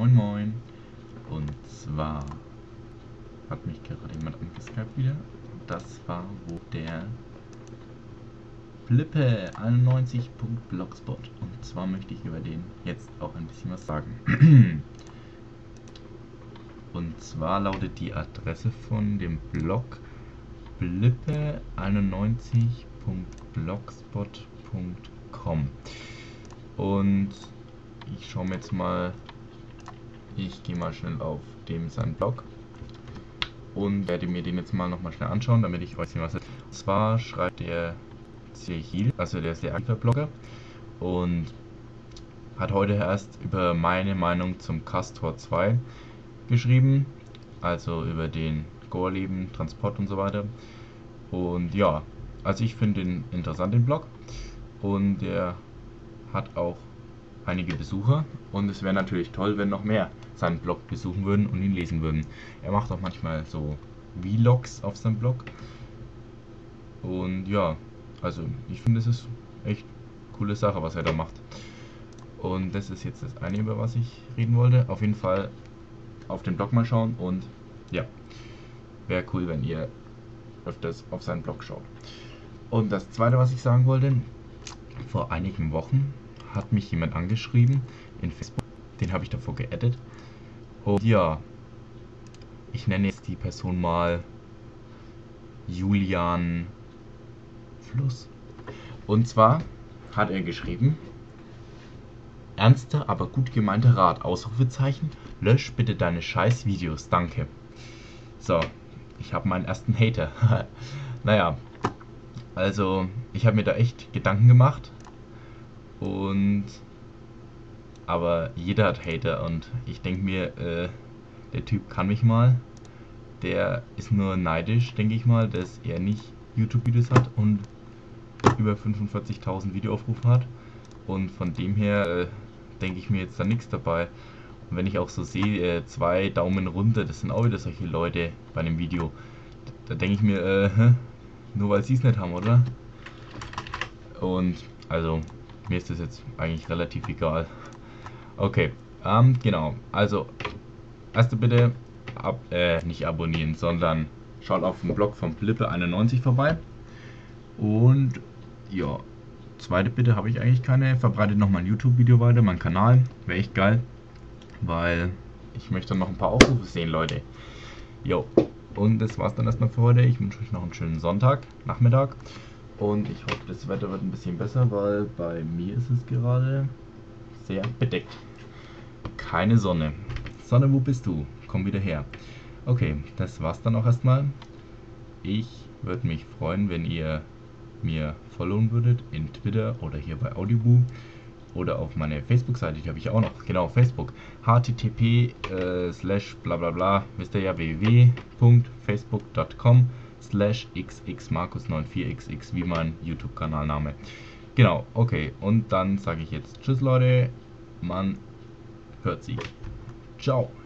Moin Moin. Und zwar hat mich gerade jemand angeskypt wieder. Das war wo der Blippe91.blogspot. Und zwar möchte ich über den jetzt auch ein bisschen was sagen. Und zwar lautet die Adresse von dem Blog blippe91.blogspot.com. Und ich schaue mir jetzt mal, ich gehe mal schnell auf dem seinen Blog und werde mir den jetzt mal nochmal schnell anschauen, damit ich weiß, was er ist. Und zwar schreibt der Zirchil, also der ist der aktive Blogger, und hat heute erst über meine Meinung zum Castor 2 geschrieben, also über den Gorleben, Transport und so weiter. Und ja, also ich finde den interessant, den Blog, und der hat auch einige Besucher, und es wäre natürlich toll, wenn noch mehr seinen Blog besuchen würden und ihn lesen würden. Er macht auch manchmal so Vlogs auf seinem Blog, und ja, also ich finde, es ist echt coole Sache, was er da macht. Und das ist jetzt das eine, über was ich reden wollte. Auf jeden Fall auf den Blog mal schauen, und ja, wäre cool, wenn ihr öfters auf seinen Blog schaut. Und das zweite, was ich sagen wollte: vor einigen Wochen hat mich jemand angeschrieben in Facebook, den habe ich davor geaddet. Und ja, ich nenne jetzt die Person mal Julian Fluss. Und zwar hat er geschrieben: ernster, aber gut gemeinter Rat, Ausrufezeichen, lösch bitte deine scheiß Videos, danke. So, ich habe meinen ersten Hater. Naja, also ich habe mir da echt Gedanken gemacht, und aber jeder hat Hater, und ich denke mir, der Typ kann mich mal. Der ist nur neidisch, denke ich mal, dass er nicht YouTube-Videos hat und über 45.000 Videoaufrufe hat. Und von dem her denke ich mir jetzt da nichts dabei. Und wenn ich auch so sehe, 2 Daumen runter, das sind auch wieder solche Leute bei einem Video. Da denke ich mir, nur weil sie es nicht haben, oder? Und also, mir ist das jetzt eigentlich relativ egal. Okay, genau. Also, erste bitte, nicht abonnieren, sondern schaut auf dem Blog von Blippe91 vorbei. Und ja, zweite Bitte habe ich eigentlich keine. Verbreitet noch mal ein YouTube-Video weiter, meinen Kanal. Wäre echt geil, weil ich möchte noch ein paar Aufrufe sehen, Leute. Jo, und das war's dann erstmal für heute. Ich wünsche euch noch einen schönen Sonntag, Nachmittag. Und ich hoffe, das Wetter wird ein bisschen besser, weil bei mir ist es gerade sehr bedeckt. Keine Sonne. Sonne, wo bist du? Komm wieder her. Okay, das war's dann auch erstmal. Ich würde mich freuen, wenn ihr mir followen würdet in Twitter oder hier bei Audioboo oder auf meine Facebook-Seite, die habe ich auch noch, genau, Facebook, http://blablabla, wisst ihr ja, www.facebook.com/xxmarkus94xx, wie mein YouTube-Kanalname. Genau, okay, und dann sage ich jetzt Tschüss, Leute, man hört sich. Ciao.